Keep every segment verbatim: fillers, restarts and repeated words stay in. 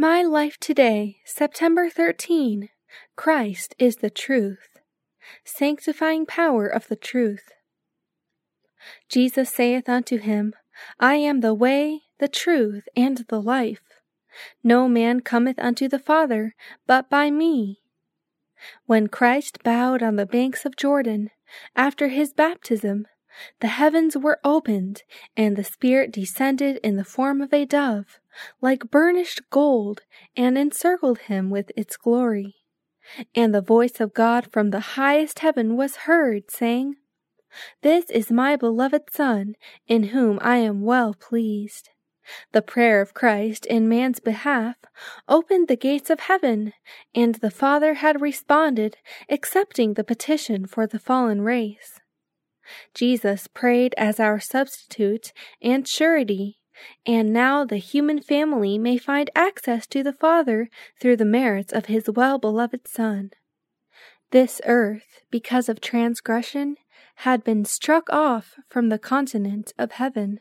My life today, September thirteenth. Christ is the truth. Sanctifying power of the truth. Jesus saith unto him, I am the way, the truth, and the life. No man cometh unto the Father but by me. When Christ bowed on the banks of Jordan, after his baptism, the heavens were opened, and the Spirit descended in the form of a dove, like burnished gold, and encircled him with its glory. And the voice of God from the highest heaven was heard, saying, This is my beloved Son, in whom I am well pleased. The prayer of Christ in man's behalf opened the gates of heaven, and the Father had responded, accepting the petition for the fallen race. Jesus prayed as our substitute and surety, and now the human family may find access to the Father through the merits of his well-beloved Son. This earth, because of transgression, had been struck off from the continent of heaven.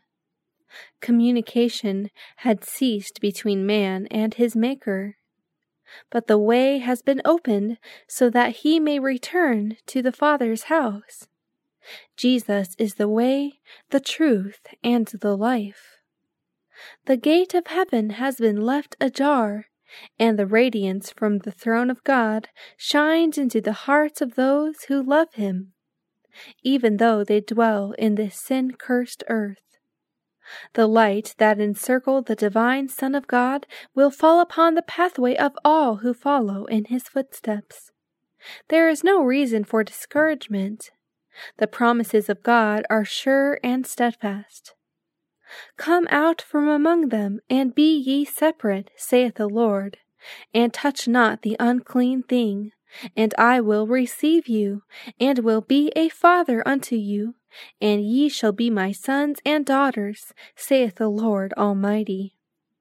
Communication had ceased between man and his Maker. But the way has been opened so that he may return to the Father's house. Jesus is the way, the truth, and the life. The gate of heaven has been left ajar, and the radiance from the throne of God shines into the hearts of those who love him, even though they dwell in this sin-cursed earth. The light that encircled the divine Son of God will fall upon the pathway of all who follow in his footsteps. There is no reason for discouragement. The promises of God are sure and steadfast. Come out from among them, and be ye separate, saith the Lord, and touch not the unclean thing, and I will receive you, and will be a father unto you, and ye shall be my sons and daughters, saith the Lord Almighty.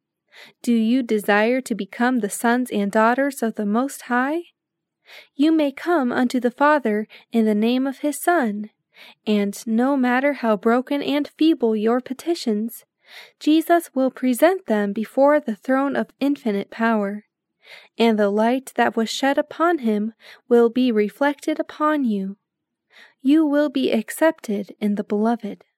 Do you desire to become the sons and daughters of the Most High? You may come unto the Father in the name of his Son, and no matter how broken and feeble your petitions, Jesus will present them before the throne of infinite power, and the light that was shed upon him will be reflected upon you. You will be accepted in the Beloved.